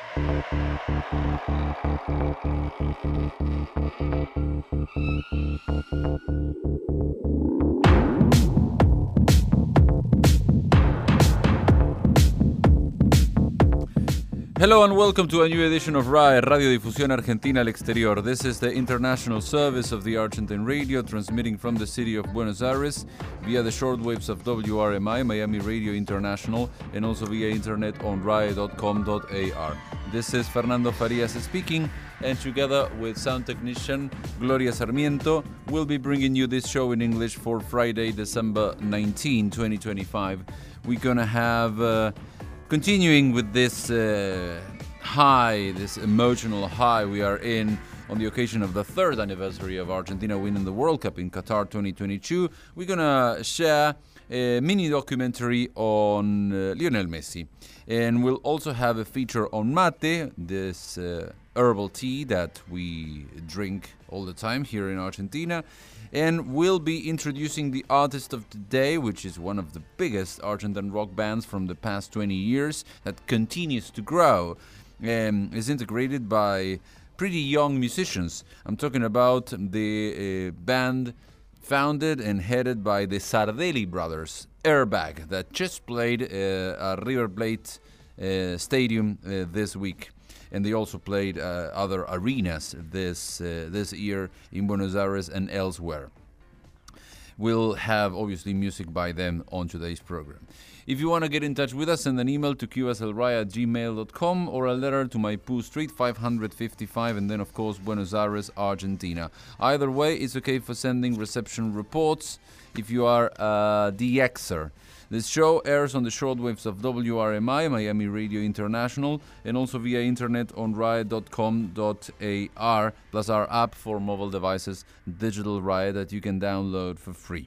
Hello and welcome to a new edition of RAE, Radiodifusión Argentina al Exterior. This is the international service of the Argentine Radio, transmitting from the city of Buenos Aires via the shortwaves of WRMI, Miami Radio International, and also via internet on rae.com.ar. This is Fernando Farias speaking, and together with sound technician Gloria Sarmiento, we'll be bringing you this show in English for Friday, December 19, 2025. We're gonna have... Continuing with this high, this emotional high we are in on the occasion of the third anniversary of Argentina winning the World Cup in Qatar 2022, we're going to share a mini documentary on Lionel Messi. And we'll also have a feature on mate, this herbal tea that we drink all the time here in Argentina. And we'll be introducing the artist of the day, which is one of the biggest Argentine rock bands from the past 20 years that continues to grow and is integrated by pretty young musicians. I'm talking about the band founded and headed by the Sardelli brothers, Airbag, that just played at River Plate Stadium this week. And they also played other arenas this year in Buenos Aires and elsewhere. We'll have, obviously, music by them on today's program. If you want to get in touch with us, send an email to qslrai@gmail.com or a letter to Maipú Street 555 and then, of course, Buenos Aires, Argentina. Either way, it's okay for sending reception reports if you are a DXer. This show airs on the shortwaves of WRMI, Miami Radio International, and also via internet on rae.com.ar, plus our app for mobile devices, Digital RAE, that you can download for free.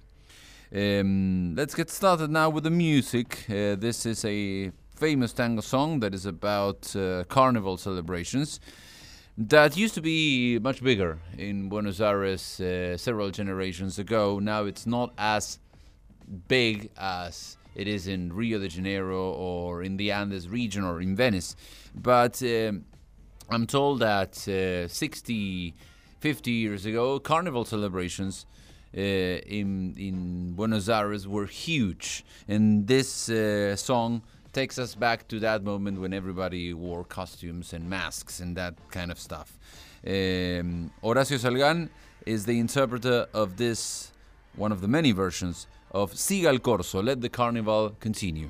Let's get started now with the music. This is a famous tango song that is about carnival celebrations that used to be much bigger in Buenos Aires several generations ago. Now it's not as big as it is in Rio de Janeiro or in the Andes region or in Venice. But I'm told that 50 years ago, carnival celebrations in Buenos Aires were huge. And this song takes us back to that moment when everybody wore costumes and masks and that kind of stuff. Horacio Salgán is the interpreter of this, one of the many versions of Siga el Corso, Let the Carnival Continue.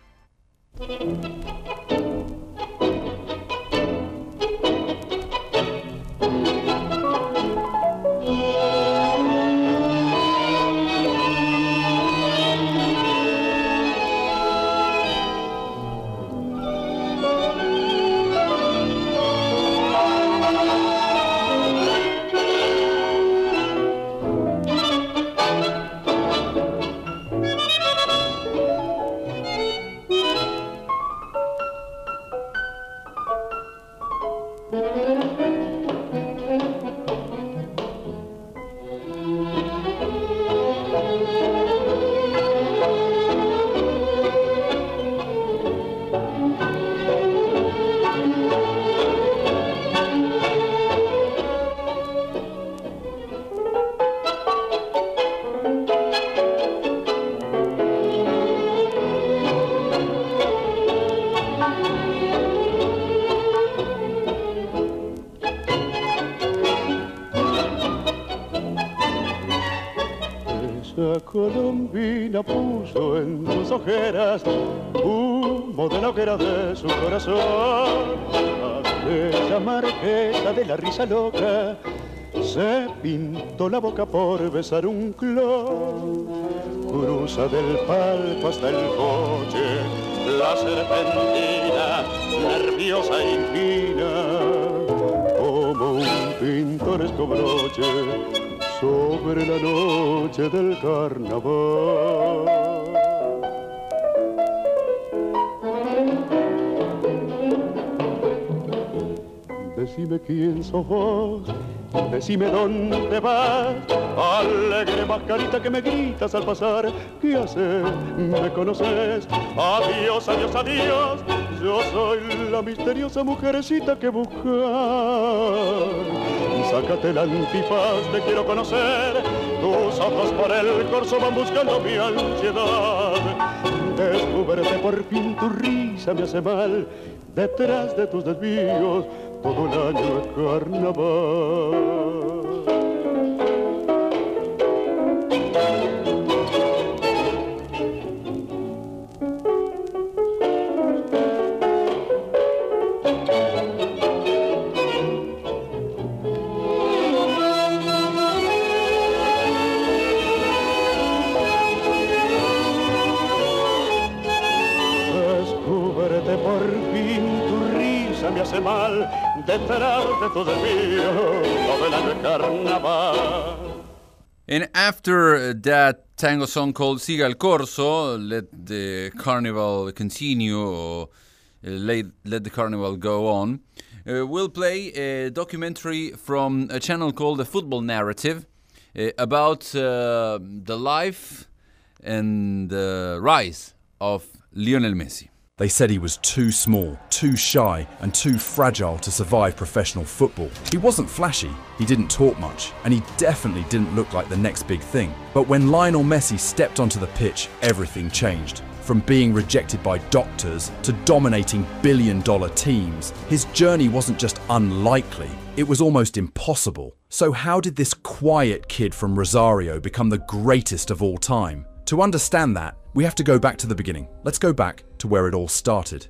Colombina puso en sus ojeras humo de la hoguera de su corazón. Aquella marquesa de la risa loca se pintó la boca por besar un clon. Cruza del palco hasta el coche la serpentina, nerviosa e fina, como un pintoresco broche sobre la noche del carnaval. Decime quién sos vos, decime dónde vas, alegre mascarita que me gritas al pasar. ¿Qué haces? ¿Me conoces? Adiós, adiós, adiós, yo Yo soy la misteriosa mujercita que buscas. Sácate el antifaz, te quiero conocer. Tus ojos por el corso van buscando mi ansiedad. Descúbrete por fin, tu risa me hace mal. Detrás de tus desvíos, todo el año es carnaval. Me hace mal detrás de tu desvío, todo el año es carnaval. And after that tango song called Siga el Corso, let the carnival continue, or let the carnival go on, we'll play a documentary from a channel called The Football Narrative about the life and the rise of Lionel Messi. They said he was too small, too shy, and too fragile to survive professional football. He wasn't flashy, he didn't talk much, and he definitely didn't look like the next big thing. But when Lionel Messi stepped onto the pitch, everything changed. From being rejected by doctors to dominating billion-dollar teams, his journey wasn't just unlikely, it was almost impossible. So how did this quiet kid from Rosario become the greatest of all time? To understand that, we have to go back to the beginning. Let's go back to where it all started.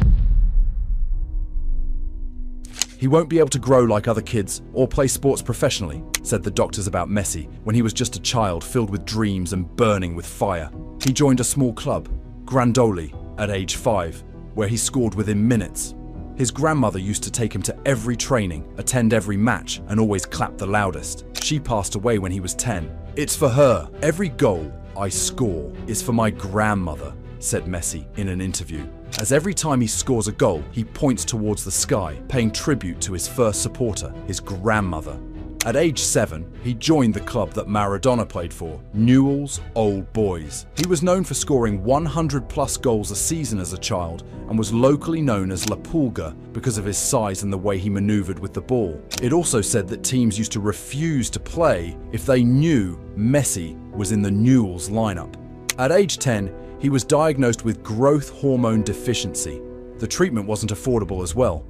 He won't be able to grow like other kids or play sports professionally, said the doctors about Messi when he was just a child filled with dreams and burning with fire. He joined a small club, Grandoli, at age 5, where he scored within minutes. His grandmother used to take him to every training, attend every match, and always clap the loudest. She passed away when he was 10. It's for her. Every goal I score is for my grandmother, said Messi in an interview. As every time he scores a goal, he points towards the sky, paying tribute to his first supporter, his grandmother. At age 7, he joined the club that Maradona played for, Newell's Old Boys. He was known for scoring 100-plus goals a season as a child and was locally known as La Pulga because of his size and the way he maneuvered with the ball. It also said that teams used to refuse to play if they knew Messi was in the Newell's lineup. At age 10, he was diagnosed with growth hormone deficiency. The treatment wasn't affordable as well.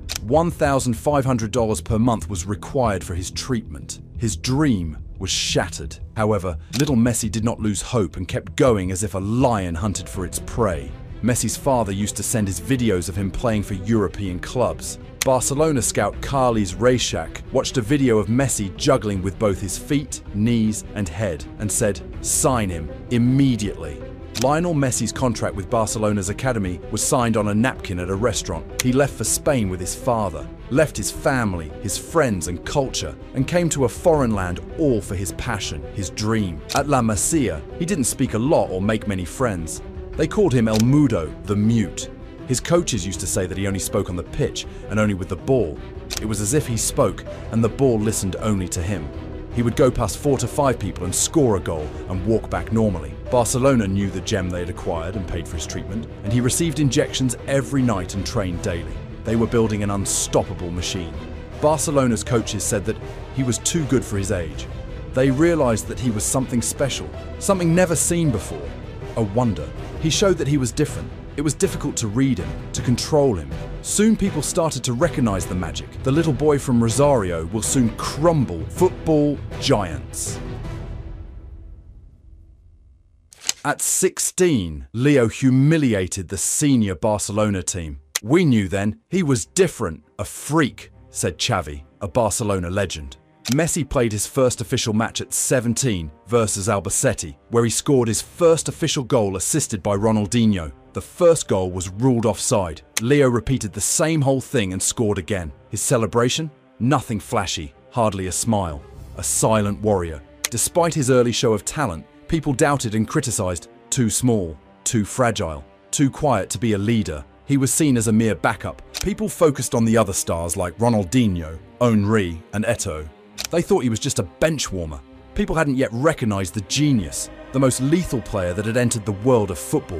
$1,500 per month was required for his treatment. His dream was shattered. However, little Messi did not lose hope and kept going as if a lion hunted for its prey. Messi's father used to send his videos of him playing for European clubs. Barcelona scout Carles Reixach watched a video of Messi juggling with both his feet, knees, and head and said, "Sign him immediately." Lionel Messi's contract with Barcelona's academy was signed on a napkin at a restaurant. He left for Spain with his father, left his family, his friends and culture, and came to a foreign land all for his passion, his dream. At La Masia, he didn't speak a lot or make many friends. They called him El Mudo, the mute. His coaches used to say that he only spoke on the pitch and only with the ball. It was as if he spoke and the ball listened only to him. He would go past 4 to 5 people and score a goal and walk back normally. Barcelona knew the gem they had acquired and paid for his treatment, and he received injections every night and trained daily. They were building an unstoppable machine. Barcelona's coaches said that he was too good for his age. They realized that he was something special, something never seen before, a wonder. He showed that he was different. It was difficult to read him, to control him. Soon people started to recognize the magic. The little boy from Rosario will soon crumble football giants. At 16, Leo humiliated the senior Barcelona team. "We knew then he was different, a freak," said Xavi, a Barcelona legend. Messi played his first official match at 17 versus Albacete, where he scored his first official goal assisted by Ronaldinho. The first goal was ruled offside. Leo repeated the same whole thing and scored again. His celebration? Nothing flashy, hardly a smile. A silent warrior. Despite his early show of talent, people doubted and criticized. Too small, too fragile, too quiet to be a leader. He was seen as a mere backup. People focused on the other stars like Ronaldinho, Henry, and Eto'o. They thought he was just a bench warmer. People hadn't yet recognized the genius, the most lethal player that had entered the world of football.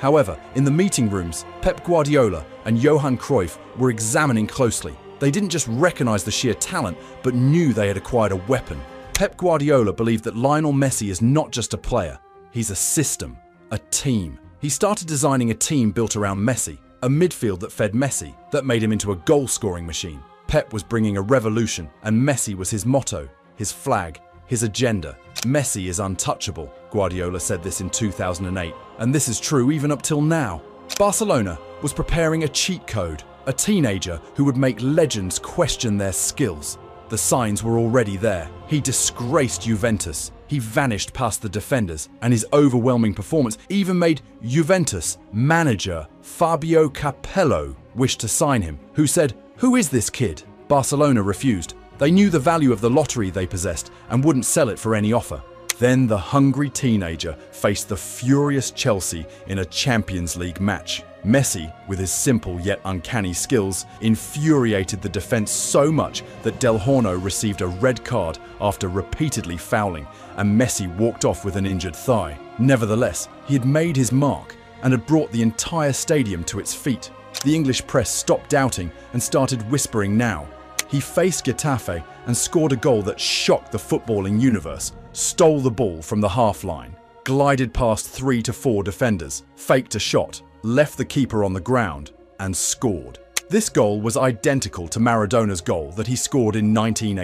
However, in the meeting rooms, Pep Guardiola and Johan Cruyff were examining closely. They didn't just recognize the sheer talent, but knew they had acquired a weapon. Pep Guardiola believed that Lionel Messi is not just a player, he's a system, a team. He started designing a team built around Messi, a midfield that fed Messi, that made him into a goal-scoring machine. Pep was bringing a revolution, and Messi was his motto, his flag, his agenda. Messi is untouchable, Guardiola said this in 2008, and this is true even up till now. Barcelona was preparing a cheat code, a teenager who would make legends question their skills. The signs were already there. He disgraced Juventus. He vanished past the defenders, and his overwhelming performance even made Juventus manager Fabio Capello wish to sign him, who said, "Who is this kid?" Barcelona refused. They knew the value of the lottery they possessed and wouldn't sell it for any offer. Then the hungry teenager faced the furious Chelsea in a Champions League match. Messi, with his simple yet uncanny skills, infuriated the defense so much that Del Horno received a red card after repeatedly fouling, and Messi walked off with an injured thigh. Nevertheless, he had made his mark and had brought the entire stadium to its feet. The English press stopped doubting and started whispering now. He faced Getafe and scored a goal that shocked the footballing universe, stole the ball from the half-line, glided past 3 to 4 defenders, faked a shot, left the keeper on the ground, and scored. This goal was identical to Maradona's goal that he scored in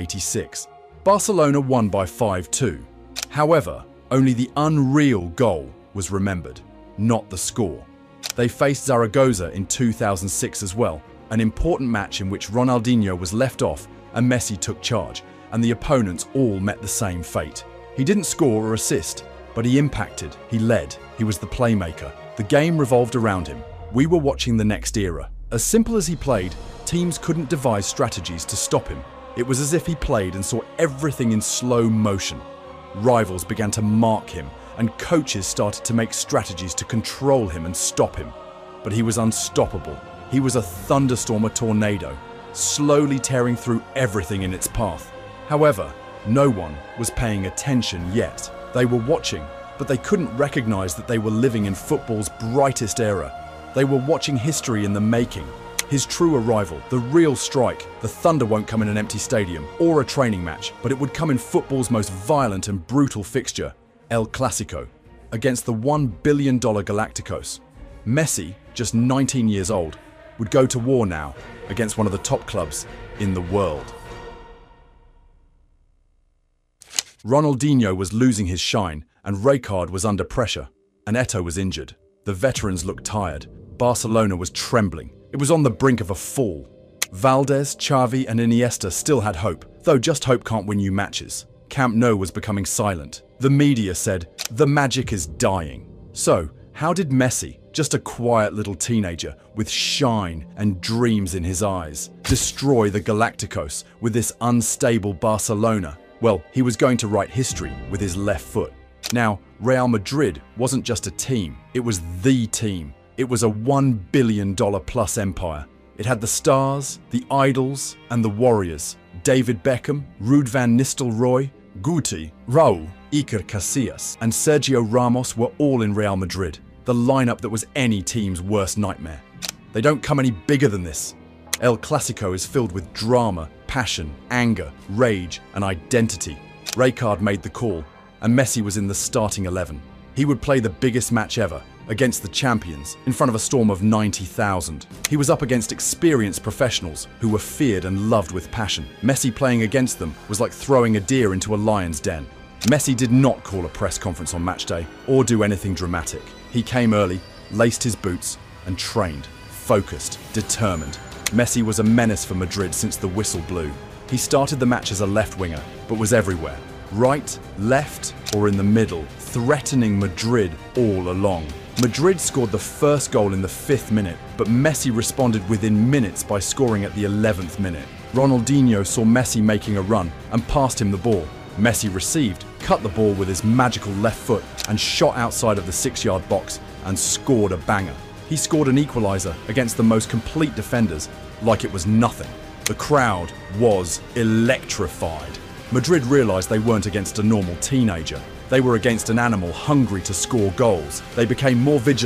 1986. Barcelona won by 5-2. However, only the unreal goal was remembered, not the score. They faced Zaragoza in 2006 as well, an important match in which Ronaldinho was left off and Messi took charge, and the opponents all met the same fate. He didn't score or assist, but he impacted, he led, he was the playmaker. The game revolved around him. We were watching the next era. As simple as he played, teams couldn't devise strategies to stop him. It was as if he played and saw everything in slow motion. Rivals began to mark him, and coaches started to make strategies to control him and stop him. But he was unstoppable. He was a thunderstorm, a tornado, slowly tearing through everything in its path. However, no one was paying attention yet. They were watching, but they couldn't recognize that they were living in football's brightest era. They were watching history in the making. His true arrival, the real strike. The thunder won't come in an empty stadium or a training match, but it would come in football's most violent and brutal fixture, El Clasico, against the $1 billion Galacticos. Messi, just 19 years old, would go to war now against one of the top clubs in the world. Ronaldinho was losing his shine, and Rijkaard was under pressure, and Eto'o was injured. The veterans looked tired. Barcelona was trembling. It was on the brink of a fall. Valdés, Xavi and Iniesta still had hope, though just hope can't win you matches. Camp Nou was becoming silent. The media said, "The magic is dying." So, how did Messi, just a quiet little teenager with shine and dreams in his eyes, destroy the Galacticos with this unstable Barcelona? Well, he was going to write history with his left foot. Now, Real Madrid wasn't just a team, it was the team. It was a $1 billion plus empire. It had the stars, the idols, and the warriors. David Beckham, Ruud van Nistelrooy, Guti, Raúl, Iker Casillas, and Sergio Ramos were all in Real Madrid, the lineup that was any team's worst nightmare. They don't come any bigger than this. El Clasico is filled with drama, passion, anger, rage, and identity. Rijkaard made the call, and Messi was in the starting 11. He would play the biggest match ever, against the champions, in front of a storm of 90,000. He was up against experienced professionals who were feared and loved with passion. Messi playing against them was like throwing a deer into a lion's den. Messi did not call a press conference on match day or do anything dramatic. He came early, laced his boots, and trained, focused, determined. Messi was a menace for Madrid since the whistle blew. He started the match as a left winger, but was everywhere. Right, left, or in the middle, threatening Madrid all along. Madrid scored the first goal in the 5th minute, but Messi responded within minutes by scoring at the 11th minute. Ronaldinho saw Messi making a run and passed him the ball. Messi received, cut the ball with his magical left foot and shot outside of the 6-yard box and scored a banger. He scored an equaliser against the most complete defenders like it was nothing. The crowd was electrified. Madrid realised they weren't against a normal teenager. They were against an animal hungry to score goals. They became more vigilant,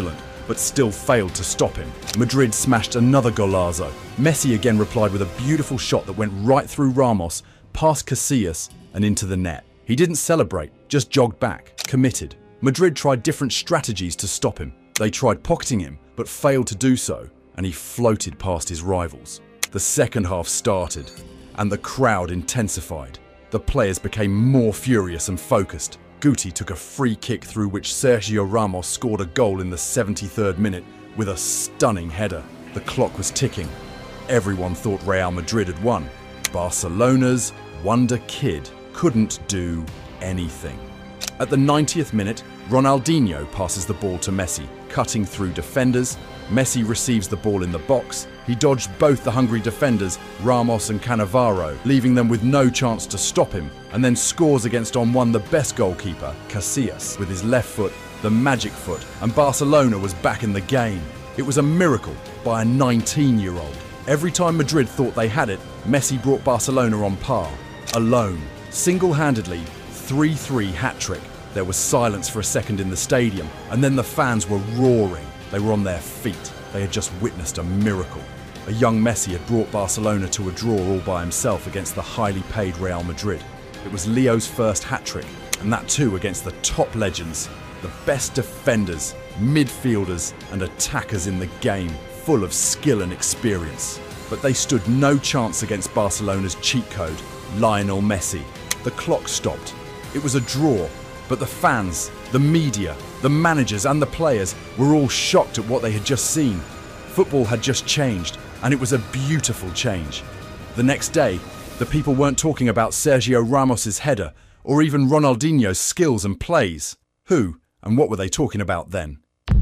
but still failed to stop him. Madrid smashed another golazo. Messi again replied with a beautiful shot that went right through Ramos, past Casillas and into the net. He didn't celebrate, just jogged back, committed. Madrid tried different strategies to stop him. They tried pocketing him, but failed to do so, and he floated past his rivals. The second half started, and the crowd intensified. The players became more furious and focused. Guti took a free kick through which Sergio Ramos scored a goal in the 73rd minute with a stunning header. The clock was ticking. Everyone thought Real Madrid had won. Barcelona's wonder kid couldn't do anything. At the 90th minute, Ronaldinho passes the ball to Messi, cutting through defenders. Messi receives the ball in the box. He dodged both the hungry defenders, Ramos and Cannavaro, leaving them with no chance to stop him, and then scores against on one the best goalkeeper, Casillas, with his left foot, the magic foot, and Barcelona was back in the game. It was a miracle by a 19-year-old. Every time Madrid thought they had it, Messi brought Barcelona on par. Alone, single-handedly, 3-3 hat-trick. There was silence for a second in the stadium, and then the fans were roaring. They were on their feet. They had just witnessed a miracle. A young Messi had brought Barcelona to a draw all by himself against the highly paid Real Madrid. It was Leo's first hat-trick, and that too against the top legends, the best defenders, midfielders and attackers in the game, full of skill and experience. But they stood no chance against Barcelona's cheat code, Lionel Messi. The clock stopped. It was a draw, but the fans, the media, the managers and the players were all shocked at what they had just seen. Football had just changed, and it was a beautiful change. The next day, the people weren't talking about Sergio Ramos's header or even Ronaldinho's skills and plays. Who and what were they talking about then?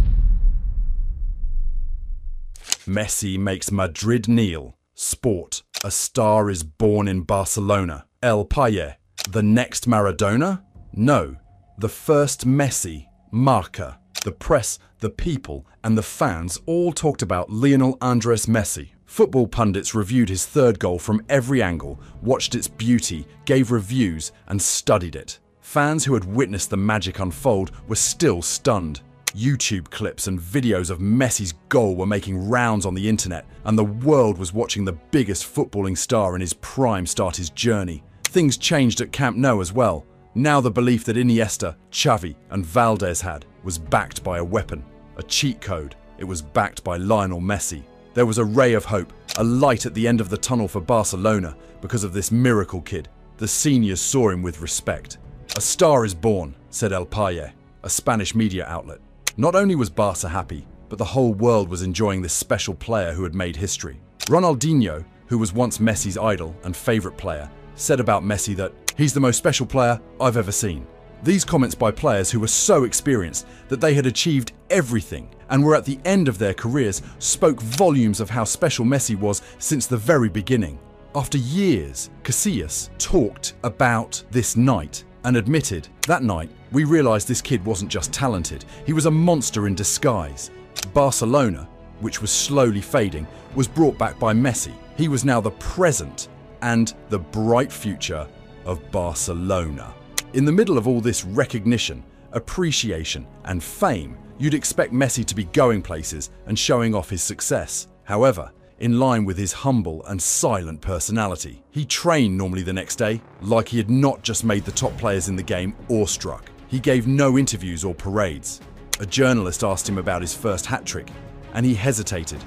Messi makes Madrid kneel. Sport. A star is born in Barcelona. El Paye. The next Maradona? No. The first Messi. Marca. The press, the people, and the fans all talked about Lionel Andres Messi. Football pundits reviewed his third goal from every angle, watched its beauty, gave reviews, and studied it. Fans who had witnessed the magic unfold were still stunned. YouTube clips and videos of Messi's goal were making rounds on the internet, and the world was watching the biggest footballing star in his prime start his journey. Things changed at Camp Nou as well. Now the belief that Iniesta, Xavi and Valdez had was backed by a weapon, a cheat code. It was backed by Lionel Messi. There was a ray of hope, a light at the end of the tunnel for Barcelona because of this miracle kid. The seniors saw him with respect. A star is born, said El Paye, a Spanish media outlet. Not only was Barca happy, but the whole world was enjoying this special player who had made history. Ronaldinho, who was once Messi's idol and favourite player, said about Messi that he's the most special player I've ever seen. These comments by players who were so experienced that they had achieved everything and were at the end of their careers spoke volumes of how special Messi was since the very beginning. After years, Casillas talked about this night and admitted, that night, we realised this kid wasn't just talented, he was a monster in disguise. Barcelona, which was slowly fading, was brought back by Messi. He was now the present and the bright future of Barcelona. In the middle of all this recognition, appreciation and fame, you'd expect Messi to be going places and showing off his success. However, in line with his humble and silent personality, he trained normally the next day, like he had not just made the top players in the game awestruck. He gave no interviews or parades. A journalist asked him about his first hat-trick, and he hesitated.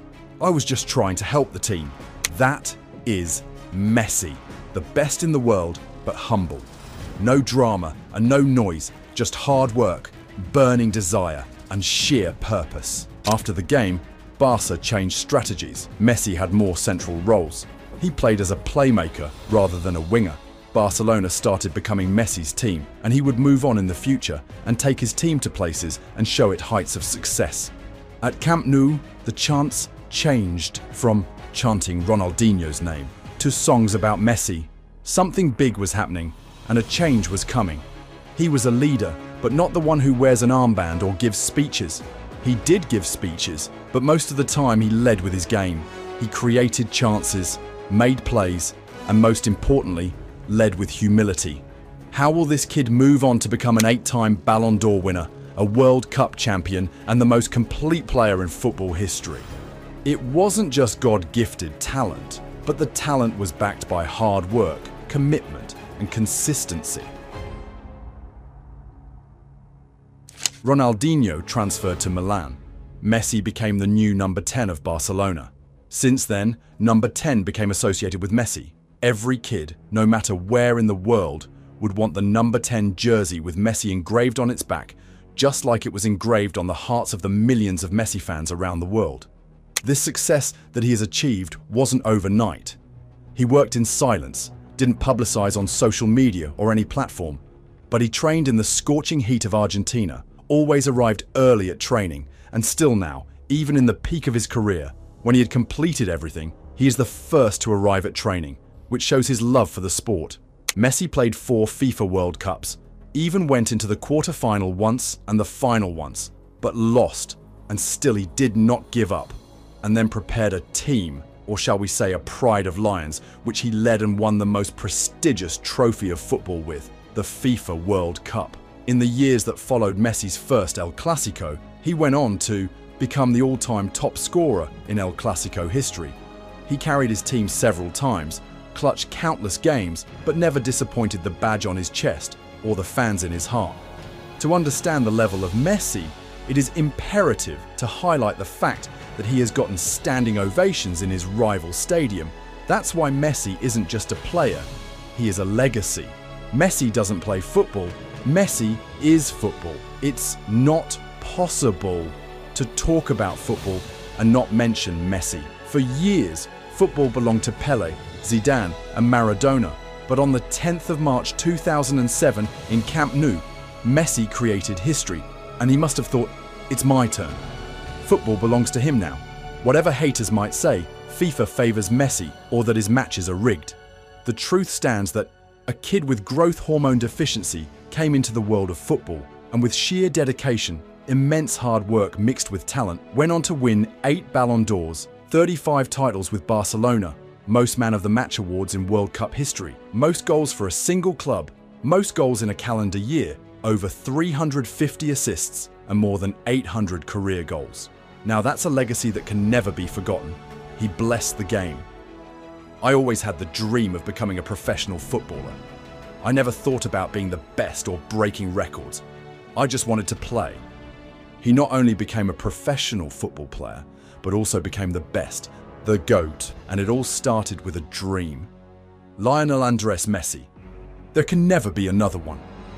I was just trying to help the team. That is Messi, the best in the world, but humble. No drama and no noise, just hard work, burning desire, and sheer purpose. After the game, Barca changed strategies. Messi had more central roles. He played as a playmaker rather than a winger. Barcelona started becoming Messi's team, and he would move on in the future and take his team to places and show it heights of success. At Camp Nou, the chants changed from chanting Ronaldinho's name to songs about Messi. Something big was happening, and a change was coming. He was a leader, but not the one who wears an armband or gives speeches. He did give speeches, but most of the time he led with his game. He created chances, made plays, and most importantly, led with humility. How will this kid move on to become an 8-time Ballon d'Or winner, a World Cup champion, and the most complete player in football history. It wasn't just God-gifted talent, but the talent was backed by hard work, commitment, and consistency. Ronaldinho transferred to Milan. Messi became the new number 10 of Barcelona. Since then, number 10 became associated with Messi. Every kid, no matter where in the world, would want the number 10 jersey with Messi engraved on its back, just like it was engraved on the hearts of the millions of Messi fans around the world. This success that he has achieved wasn't overnight. He worked in silence, didn't publicize on social media or any platform, but he trained in the scorching heat of Argentina, always arrived early at training, and still now, even in the peak of his career, when he had completed everything, he is the first to arrive at training, which shows his love for the sport. Messi played 4 FIFA World Cups, even went into the quarter-final once and the final once, but lost, and still he did not give up, and then prepared a team, or shall we say a pride of lions, which he led and won the most prestigious trophy of football with, the FIFA World Cup. In the years that followed Messi's first El Clasico, he went on to become the all-time top scorer in El Clasico history. He carried his team several times, clutched countless games, but never disappointed the badge on his chest or the fans in his heart. To understand the level of Messi, it is imperative to highlight the fact that he has gotten standing ovations in his rival stadium. That's why Messi isn't just a player, he is a legacy. Messi doesn't play football, Messi is football. It's not possible to talk about football and not mention Messi. For years, football belonged to Pelé, Zidane and Maradona, but on the 10th of March 2007 in Camp Nou, Messi created history, and he must have thought, it's my turn. Football belongs to him now. Whatever haters might say, FIFA favours Messi or that his matches are rigged. The truth stands that a kid with growth hormone deficiency came into the world of football, and with sheer dedication, immense hard work mixed with talent, went on to win 8 Ballon d'Ors, 35 titles with Barcelona, most man of the match awards in World Cup history, most goals for a single club, most goals in a calendar year, over 350 assists, and more than 800 career goals. Now that's a legacy that can never be forgotten. He blessed the game. I always had the dream of becoming a professional footballer. I never thought about being the best or breaking records. I just wanted to play. He not only became a professional football player, but also became the best, the GOAT, and it all started with a dream. Lionel Andres Messi. There can never be another one.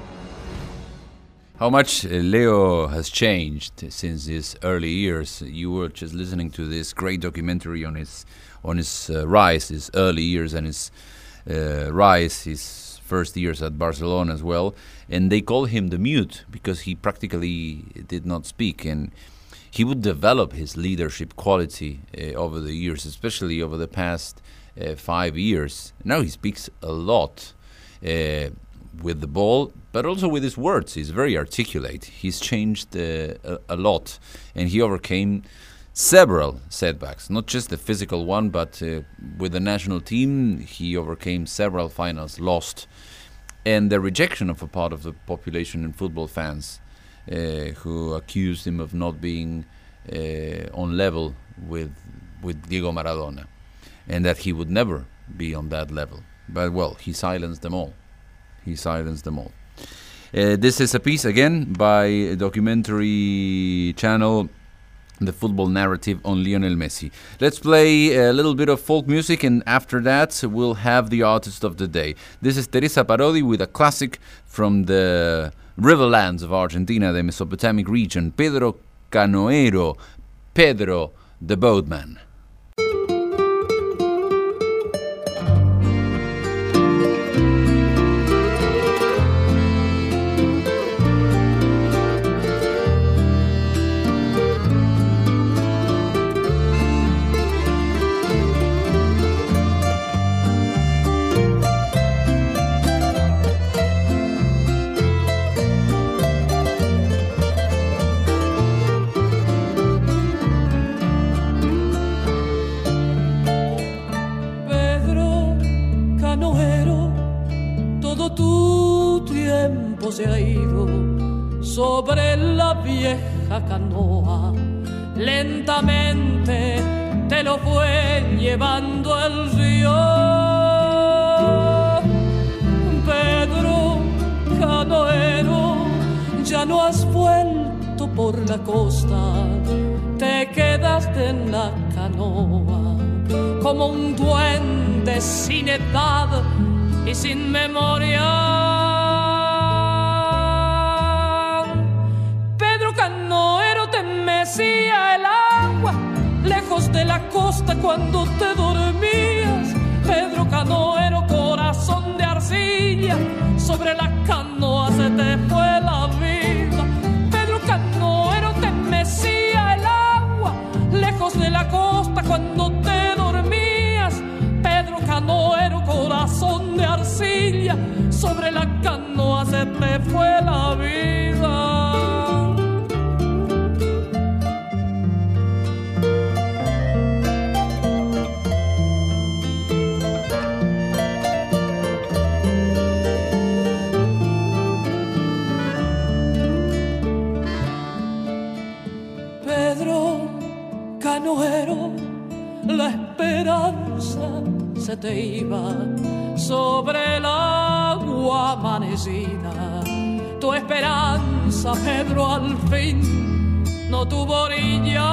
How much Leo has changed since his early years. You were just listening to this great documentary on his rise, his early years and his rise, his first years at Barcelona as well. And they call him the mute because he practically did not speak. And he would develop his leadership quality over the years, especially over the past 5 years. Now he speaks a lot with the ball, but also with his words. He's very articulate. He's changed a lot, and he overcame several setbacks, not just the physical one, but with the national team, he overcame several finals lost, and the rejection of a part of the population and football fans who accused him of not being on level with Diego Maradona, and that he would never be on that level. But well, he silenced them all. This is a piece again by a documentary channel, The Football Narrative on Lionel Messi. Let's play a little bit of folk music, and after that we'll have the artist of the day. This is Teresa Parodi with a classic from the riverlands of Argentina, the Mesopotamic region, Pedro Canoero, Pedro the Boatman. Se ha ido, sobre la vieja canoa. Lentamente te lo fue llevando el río. Pedro, canoero, ya no has vuelto por la costa, te quedaste en la canoa como un duende sin edad y sin memoria. Pedro canoero, te mecía el agua lejos de la costa cuando te dormías. Pedro canoero, corazón de arcilla, sobre la canoa se te fue la vida. Pedro canoero, te mecía el agua lejos de la costa cuando te dormías. Pedro canoero, corazón de arcilla, sobre la canoa se te fue la vida. Canoero, la esperanza se te iba sobre el agua amanecida. Tu esperanza, Pedro, al fin no tuvo orillas.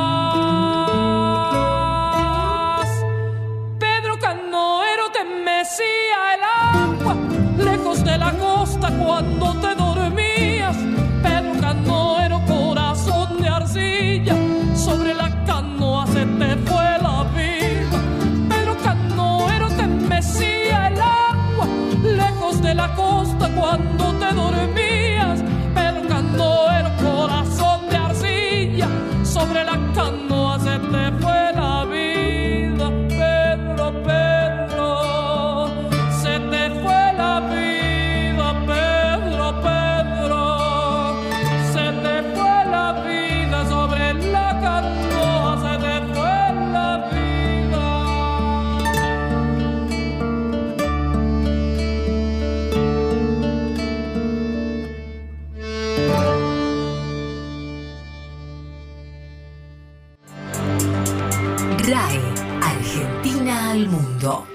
Pedro canoero, te mecía el agua lejos de la costa cuando te dormías. Pedro canoero, corazón de arcilla, sobre la canoa se te fue la vida. Pedro canoero, te mecía el agua lejos de la costa cuando te dormías. Pedro canoero, corazón de arcilla, sobre la canoa se te fue la vida. Pedro, Pedro, se te fue la vida. Pedro, Pedro, se te fue la vida, sobre la canoa se te fue la vida. RAE, Argentina al mundo.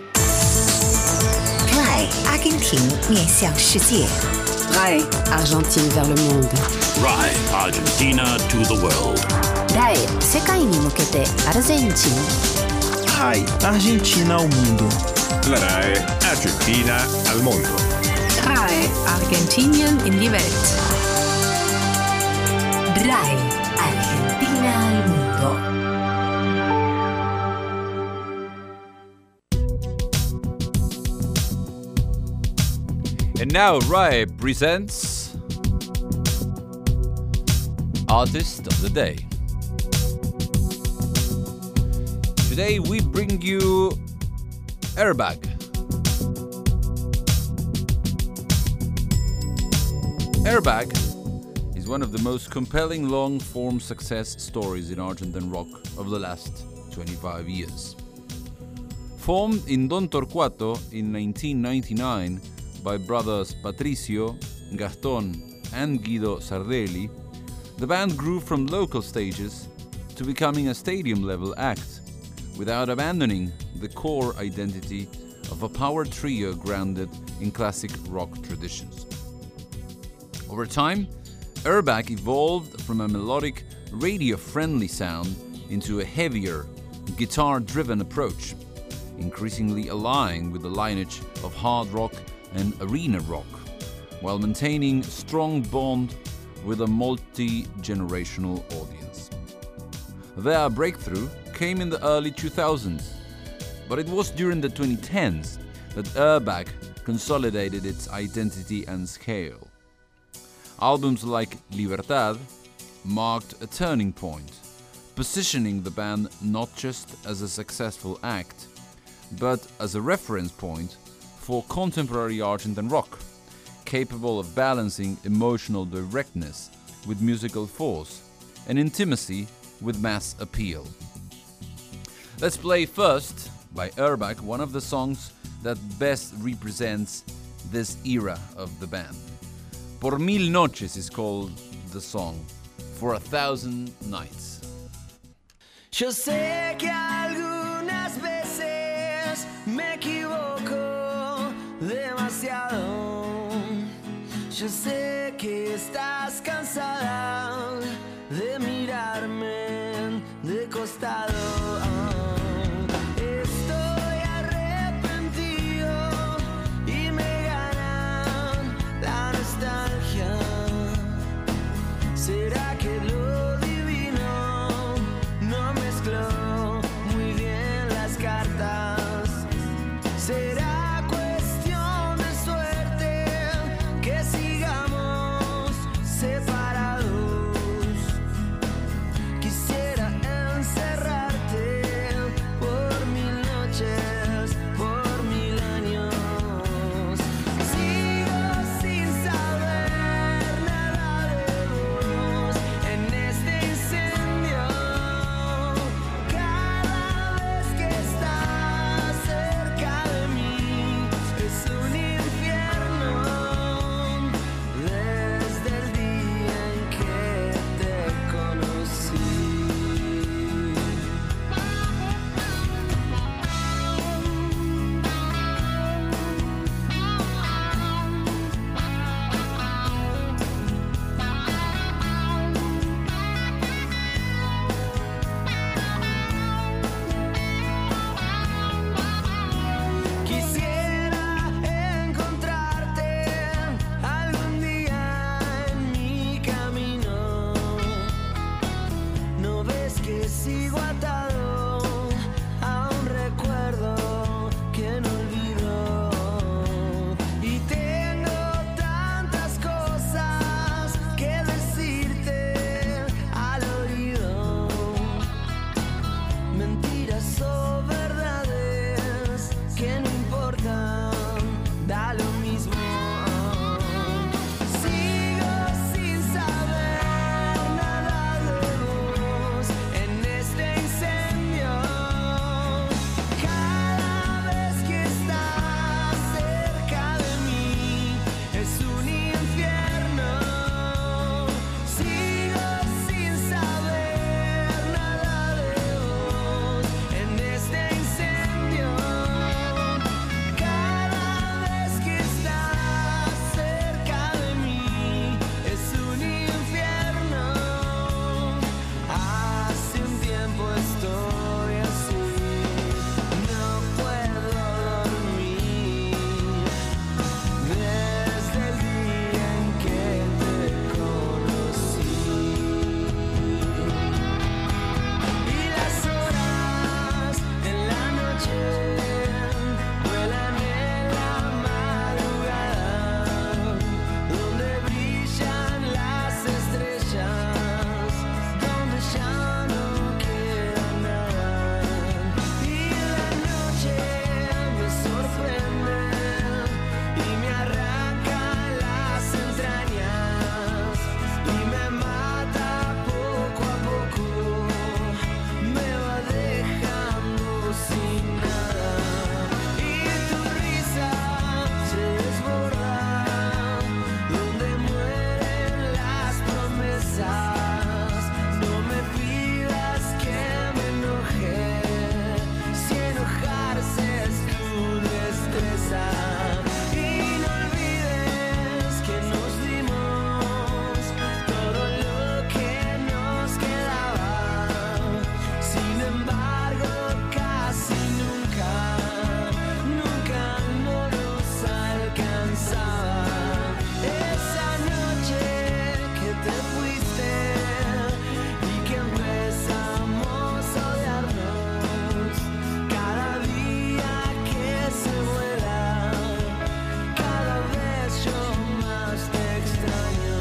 RAE, Argentine 面向世界。 RAE, Argentine vers le monde. RAE, Argentina to the world. RAE, 世界に向けてアルゼンチン。 RAI, Argentina al mundo. La RAE, Argentina al mundo. RAE, Argentinien in die Welt. RAE, Argentina al mundo. And now RAE presents Artist of the Day. Today we bring you Airbag. Airbag is one of the most compelling long-form success stories in Argentine rock of the last 25 years. Formed in Don Torcuato in 1999 by brothers Patricio, Gaston and Guido Sardelli, the band grew from local stages to becoming a stadium-level act, without abandoning the core identity of a power trio grounded in classic rock traditions. Over time, Airbag evolved from a melodic, radio-friendly sound into a heavier, guitar-driven approach, increasingly aligned with the lineage of hard rock and arena rock, while maintaining a strong bond with a multi-generational audience. Their breakthrough came in the early 2000s, but it was during the 2010s that Airbag consolidated its identity and scale. Albums like Libertad marked a turning point, positioning the band not just as a successful act, but as a reference point for contemporary Argentine rock, capable of balancing emotional directness with musical force and intimacy with mass appeal. Let's play first, by Airbag, one of the songs that best represents this era of the band. Por Mil Noches is called the song. For 1,000 Nights. Yo sé que algunas veces me equivoco demasiado. Yo sé que estás cansada de mirarme de costado. Estoy arrepentido y me gana la nostalgia. ¿Será que lo divino no mezcló muy bien las cartas? ¿Será cuestión de suerte que sigamos separados? Quisiera encerrarte por 1000 noches, por 1000 años. Sigo sin saber nada de vos en este incendio. Cada vez que estás cerca de mí es un infierno. Desde el día en que te conocí. Quisiera encontrarte algún día en mi camino. ¿No ves que sigo atado a un recuerdo que no olvido? Y tengo tantas cosas que decirte al oído. Mentiras o verdades que no importan, da lo mismo. Sigo sin saber nada de vos en este incendio. Cada vez que estás cerca de mí es un infierno. Sigo sin saber nada de vos en este incendio. Cada vez que estás cerca de mí es un infierno. Hace un tiempo estoy así, no puedo dormir desde el día en que te conocí. Y las horas en la noche vuelan en la madrugada, donde brillan las estrellas, donde ya no queda nada. Y la noche me sorprende y me arranca las entrañas y me mata poco a poco, me va dejando sin nada. Y tu risa se desborda donde mueren las promesas. No me pidas que me enoje, si enojarse es tu destreza. Y no olvides que nos dimos todo lo que nos quedaba. Sin embargo, casi nunca no nos alcanzaba. Esa noche que te fuiste y que empezamos a odiarnos, cada día que se vuela, cada vez yo más te extraño.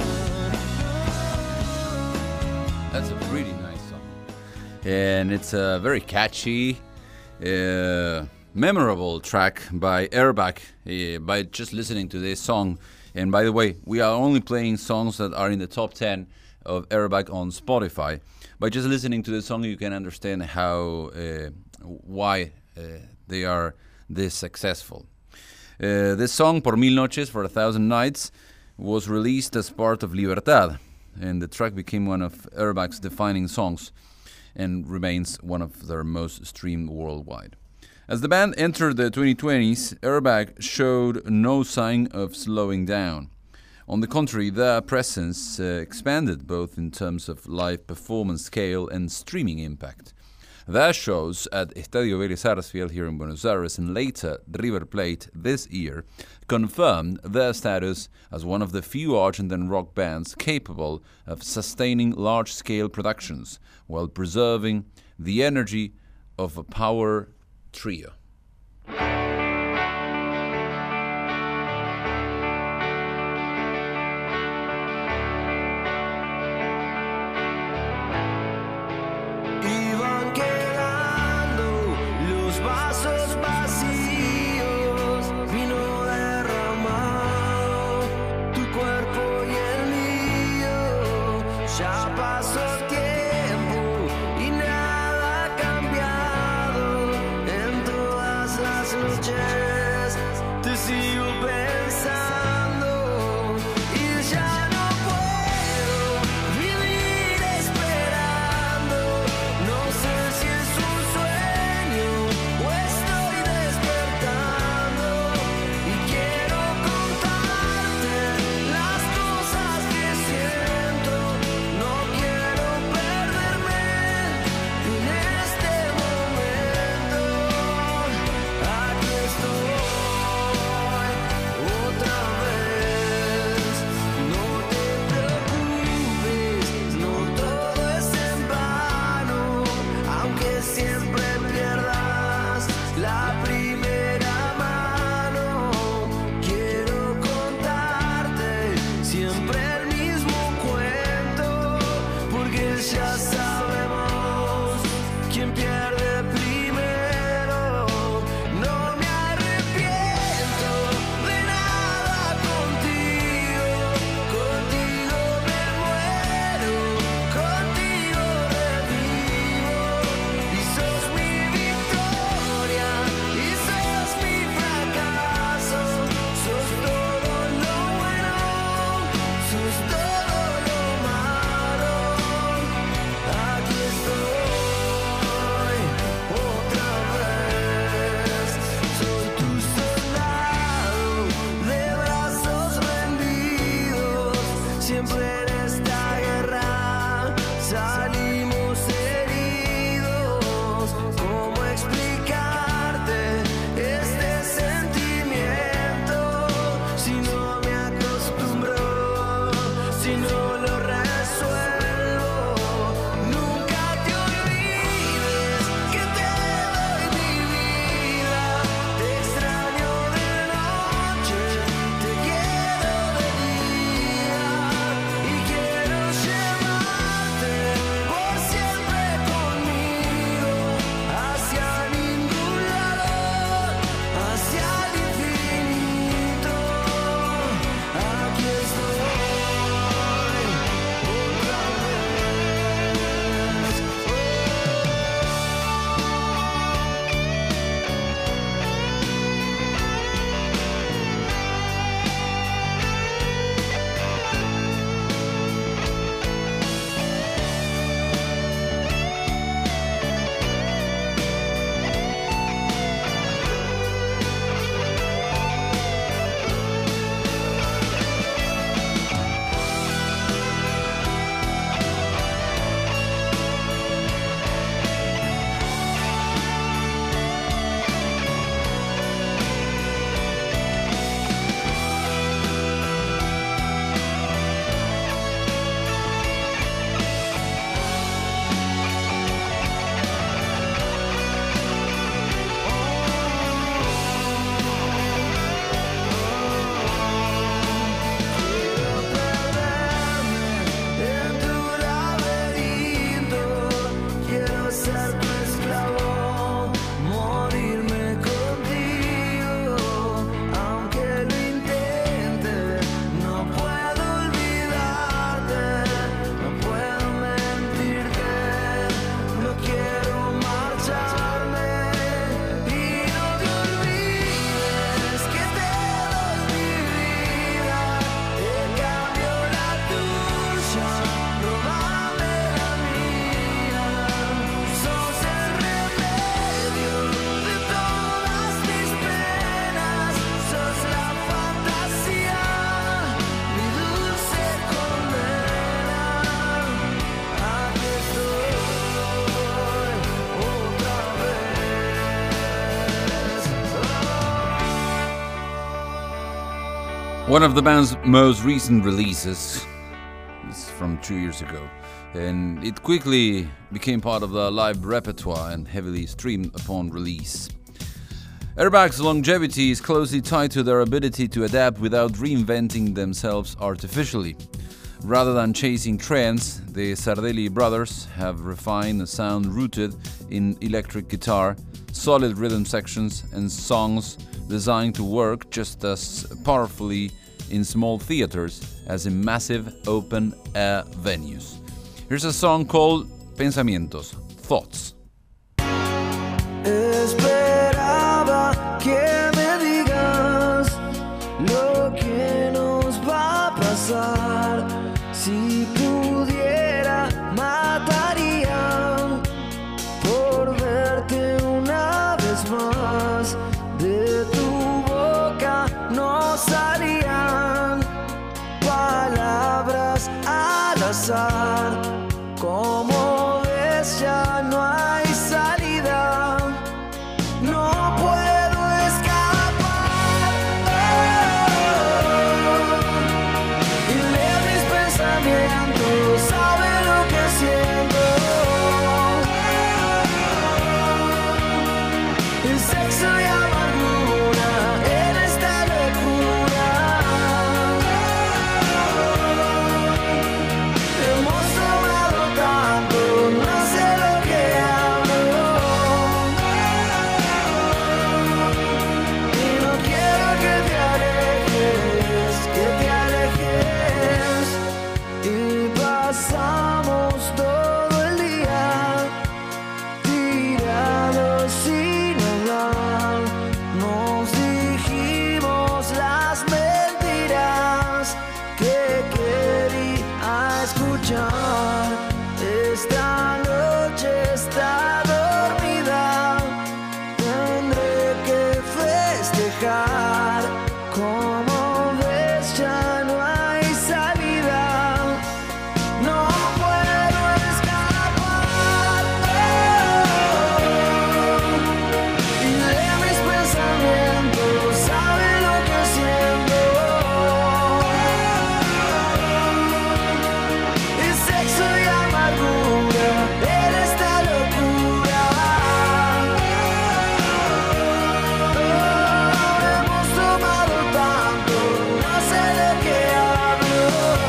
That's a pretty nice song. And it's a very catchy, memorable track by Airbag, by just listening to this song. And by the way, we are only playing songs that are in the top 10 of Airbag on Spotify. By just listening to the song, you can understand how, why they are this successful. This song, Por Mil Noches, for 1,000 Nights, was released as part of Libertad, and the track became one of Airbag's defining songs and remains one of their most streamed worldwide. As the band entered the 2020s, Airbag showed no sign of slowing down. On the contrary, their presence expanded both in terms of live performance scale and streaming impact. Their shows at Estadio Vélez Sarsfield here in Buenos Aires and later River Plate this year confirmed their status as one of the few Argentine rock bands capable of sustaining large-scale productions while preserving the energy of a power trio. Tiempo y nada ha cambiado en toda One of the band's most recent releases is from 2 years ago, and it quickly became part of the live repertoire and heavily streamed upon release. Airbag's longevity is closely tied to their ability to adapt without reinventing themselves artificially. Rather than chasing trends, the Sardelli brothers have refined a sound rooted in electric guitar, solid rhythm sections, and songs designed to work just as powerfully in small theaters as in massive open-air venues. Here's a song called Pensamientos, Thoughts. Esperaba que me digas lo que nos va a pasar. Si pudiera, mataría por verte una vez más. De tu boca no salían palabras al azar. Como ves, ya no hay salida. No puedo escapar. Y leo mis pensamientos, sabe lo que siento. El sexo y amargura en esta locura. Hemos tomado tanto, no sé lo que hablo. Y no quiero que te alejes, y pasamos todo el día tirados sin hablar. Nos dijimos las mentiras que quería escuchar. Esta noche está dormida, tendré que festejar. Como ves, ya no hay salida. No puedo escapar. Y de mis pensamientos sabe lo que siento. Y sexo y amargura en esta locura. Hemos tomado tanto, no sé de qué hablo.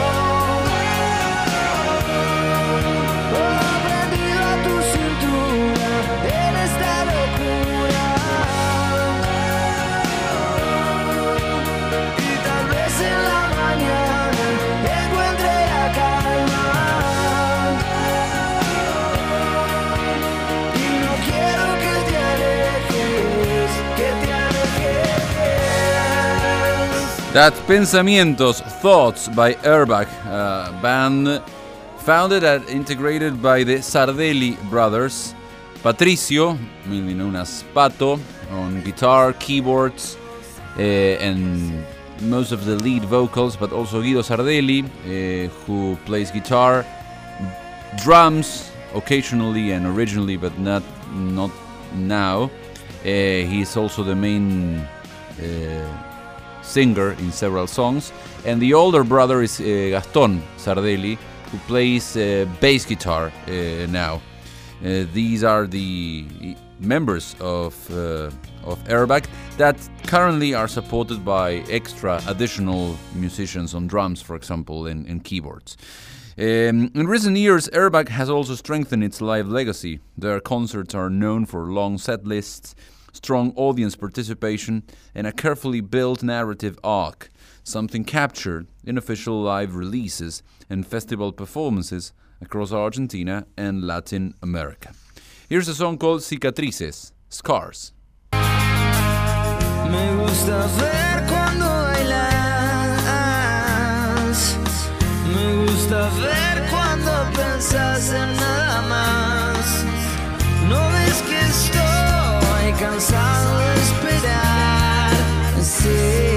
Prendido a tu cintura en esta locura. Y tal vez en la mañana encuentre la calma. Y no quiero que te alejes, That's Pensamientos, Thoughts by Airbag, a band founded and integrated by the Sardelli brothers. Patricio, mainly known as Pato, on guitar, keyboards, and most of the lead vocals, but also Guido Sardelli, who plays guitar, drums occasionally and originally, but not now. He's also the main singer in several songs, and the older brother is Gaston Sardelli, who plays bass guitar now. These are the members of Airbag that currently are supported by extra additional musicians on drums, for example, and keyboards. In recent years, Airbag has also strengthened its live legacy. Their concerts are known for long set lists, strong audience participation, and a carefully built narrative arc, something captured in official live releases and festival performances across Argentina and Latin America. Here's a song called Cicatrices, Scars. Me gusta ver cuando bailas. Me gusta ver cuando pensas en nada más. No ves que estoy cansado de esperar. Sí.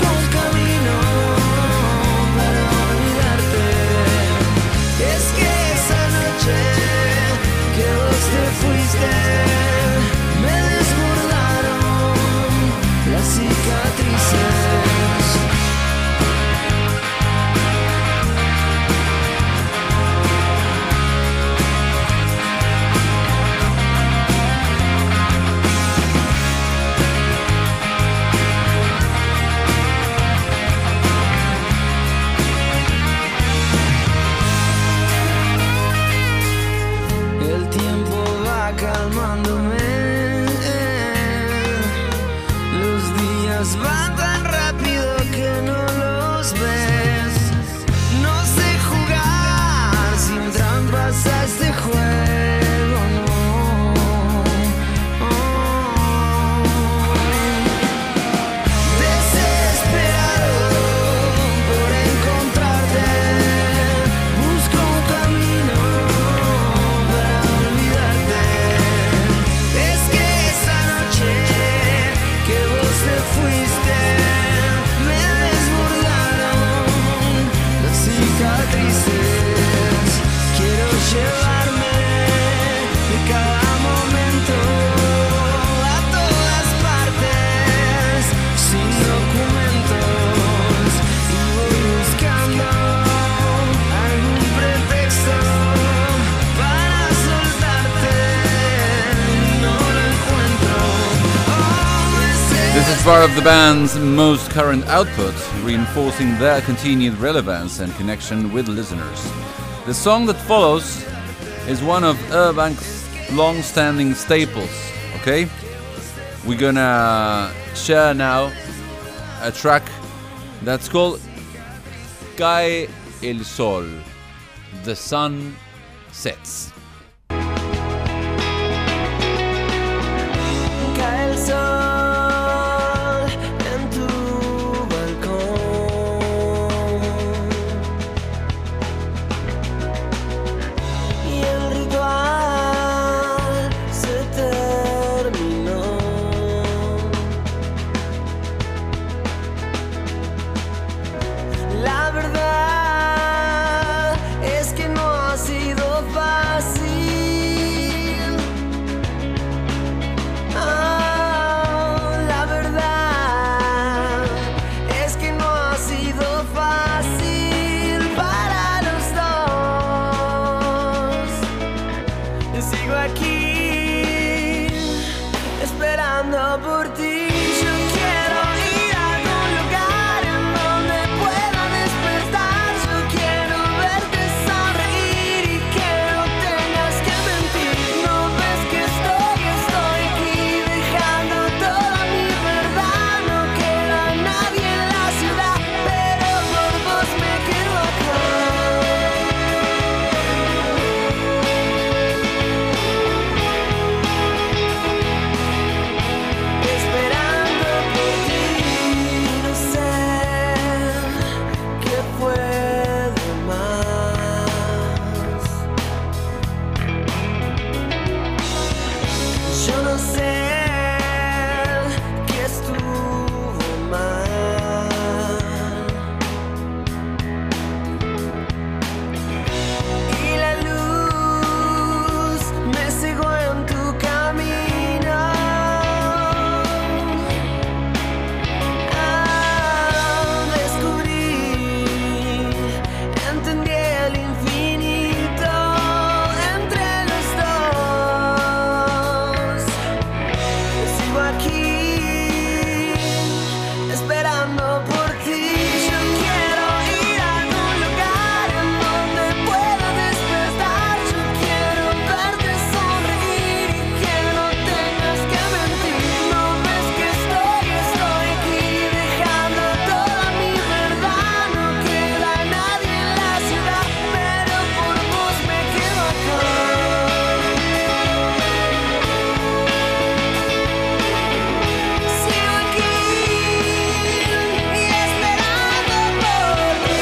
Es que los ves. No sé jugar sin trampas a este juego, no. Desesperado por encontrarte, busco un camino para olvidarte. Es que esa noche que vos te fuiste me desbordaron las cicatrices. Quiero llevarme de cada momento a todas partes sin documentos, y voy buscando algún pretexto para soltarte y no lo encuentro. This is part of the band's most current output, reinforcing their continued relevance and connection with listeners. The song that follows is one of Urbank's long-standing staples, okay? We're gonna share now a track that's called Cae el Sol, The Sun Sets. Cae el sol en tu balcón y el ritual se terminó. La verdad es que no ha sido fácil. La verdad es que no ha sido fácil para los dos. Sigo aquí esperando por ti. Yo quiero ir a algún lugar en donde pueda despertar. Yo quiero verte sonreír y que no tengas que mentir. No ves que estoy aquí dejando toda mi verdad. No queda nadie en la ciudad, pero por vos me quedo acá. Esperando por ti, no sé qué fue de más. Yo no sé qué estuvo mal. Y la luz me cegó en tu camino. Descubrí, entendí el infinito entre los dos. Sigo aquí esperando por ti. Yo quiero ir a algún lugar en donde pueda despertar. Yo quiero verte sonreír y que no tengas que mentir. No ves que estoy aquí dejando toda mi verdad. No queda nadie en la ciudad, pero por vos me quedo acá. Sigo aquí y esperando por ti.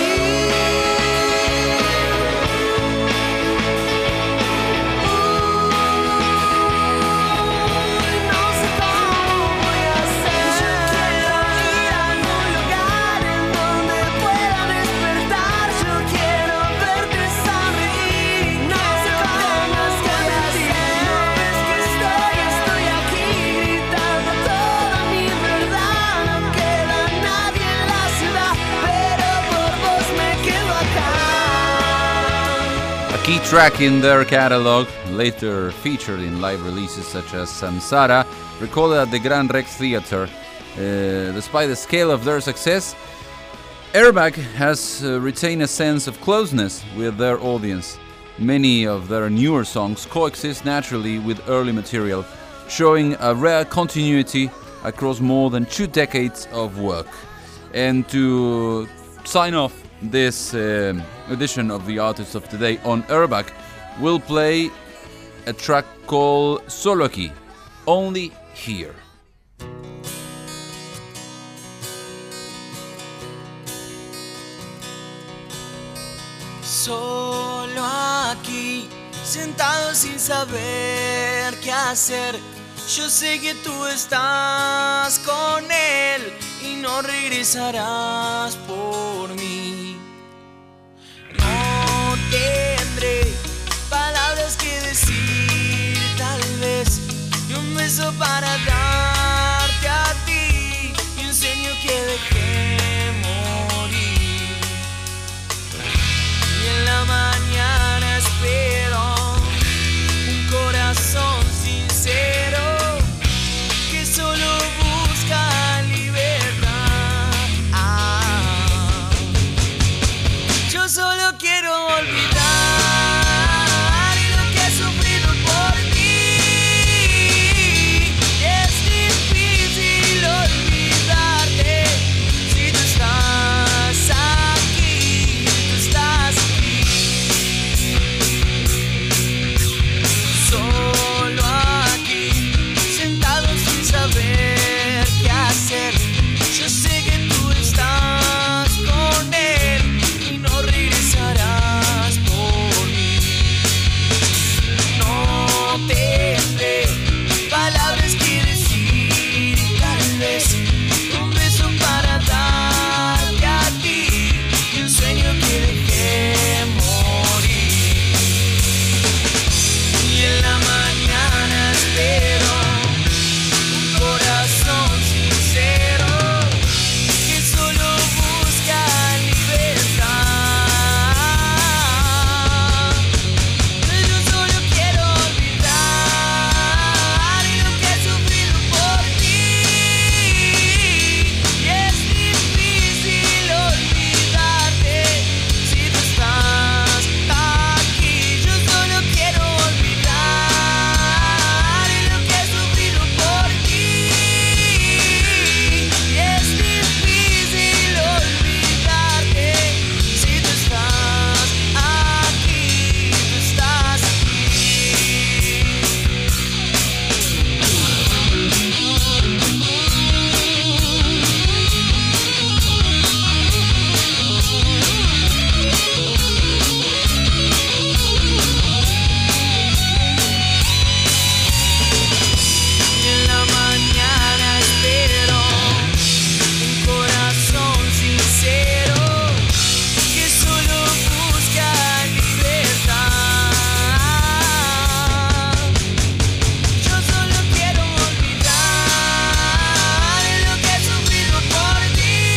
No sé cómo voy a hacer. Yo quiero ir a algún lugar en donde pueda despertar. Yo quiero verte sonreír. No sé cómo tengas que mentir. No ves que estoy aquí gritando toda mi verdad. No queda nadie en la ciudad, pero por vos me quedo acá. A key track in their catalog, later featured in live releases such as Samsara, recorded at the Grand Rex Theatre. Despite the scale of their success, Airbag has retained a sense of closeness with their audience. Many of their newer songs coexist naturally with early material, showing a rare continuity across more than 2 decades of work. And to sign off this edition of the Artists of Today on Urbac, we'll play a track called Solo Aquí, Only Here. Solo aquí, sentado sin saber qué hacer. Yo sé que tú estás con él y no regresarás por mí. No tendré palabras que decir, tal vez, y un beso para darte a ti y un sueño que dejé morir. Y en la mañana espero un corazón sincero que solo busca libertad. Yo solo quiero olvidar lo que he sufrido por ti. Es difícil olvidarte si tú estás aquí, tú estás aquí. Solo aquí, sentado sin saber qué hacer. Yo sé que tú estás con él y no regresarás por mí. No tendré palabras que decir, tal vez un beso para darte a ti y un sueño que dejé morir. Y en la mañana espero un corazón sincero que solo busca libertad. Yo solo quiero olvidar lo que he sufrido por ti. Y es difícil olvidarte si tú estás aquí. Yo solo quiero olvidar lo que he sufrido por ti. Y es difícil olvidarte si tú estás aquí, tú estás y en la mañana espero un corazón sincero que solo busca libertad. Yo solo quiero olvidar lo que he sufrido por ti.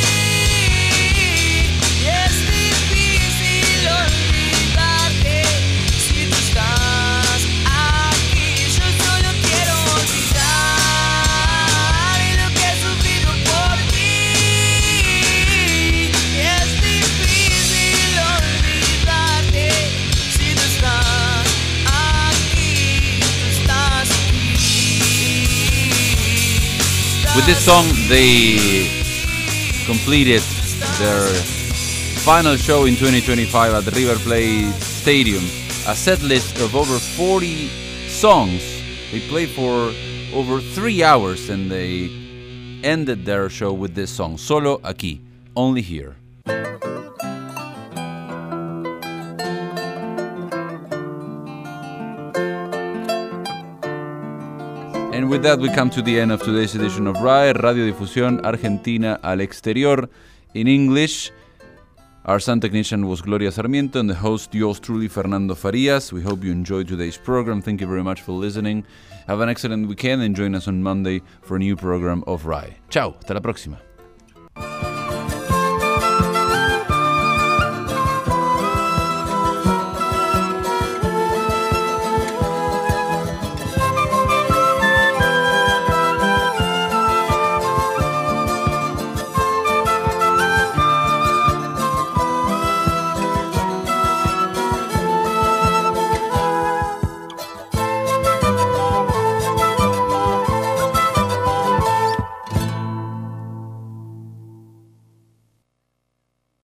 Y es difícil olvidarte si tú estás aquí. Yo solo quiero olvidar lo que he sufrido por ti. Y es difícil olvidarte si tú estás aquí, tú estás aquí. With this song, they completed their final show in 2025 at the River Plate Stadium. A set list of over 40 songs. They played for over 3 hours and they ended their show with this song, Solo Aquí, Only Here. And with that, we come to the end of today's edition of RAE, Radiodifusión Argentina al Exterior. In English, our sound technician was Gloria Sarmiento and the host, yours truly, Fernando Farias. We hope you enjoyed today's program. Thank you very much for listening. Have an excellent weekend and join us on Monday for a new program of RAE. Ciao, hasta la próxima.